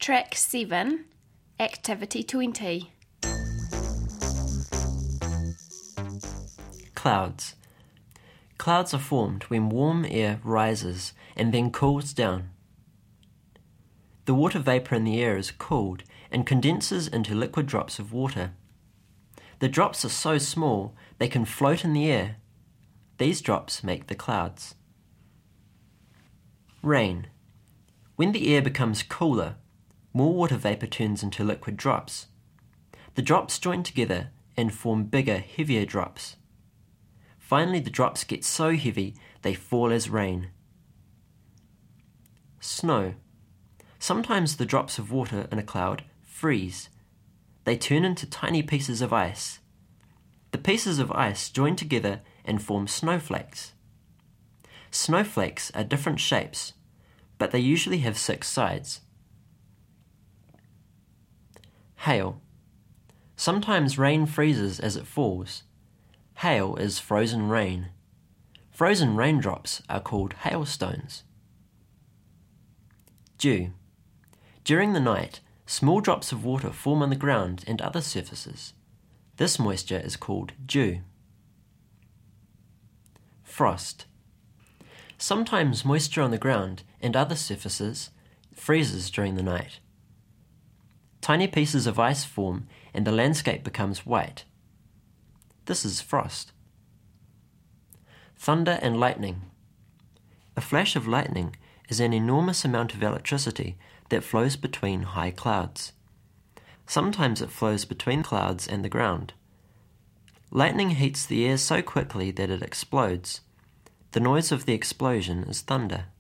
Track 7, Activity 20. Clouds. Clouds are formed when warm air rises and then cools down. The water vapour in the air is cooled and condenses into liquid drops of water. The drops are so small they can float in the air. These drops make the clouds. Rain. When the air becomes cooler, more water vapour turns into liquid drops. The drops join together and form bigger, heavier drops. Finally, the drops get so heavy they fall as rain. Snow. Sometimes the drops of water in a cloud freeze. They turn into tiny pieces of ice. The pieces of ice join together and form snowflakes. Snowflakes are different shapes, but they usually have 6 sides. Hail. Sometimes rain freezes as it falls. Hail is frozen rain. Frozen raindrops are called hailstones. Dew. During the night, small drops of water form on the ground and other surfaces. This moisture is called dew. Frost. Sometimes moisture on the ground and other surfaces freezes during the night. Tiny pieces of ice form and the landscape becomes white. This is frost. Thunder and lightning. A flash of lightning is an enormous amount of electricity that flows between high clouds. Sometimes it flows between clouds and the ground. Lightning heats the air so quickly that it explodes. The noise of the explosion is thunder.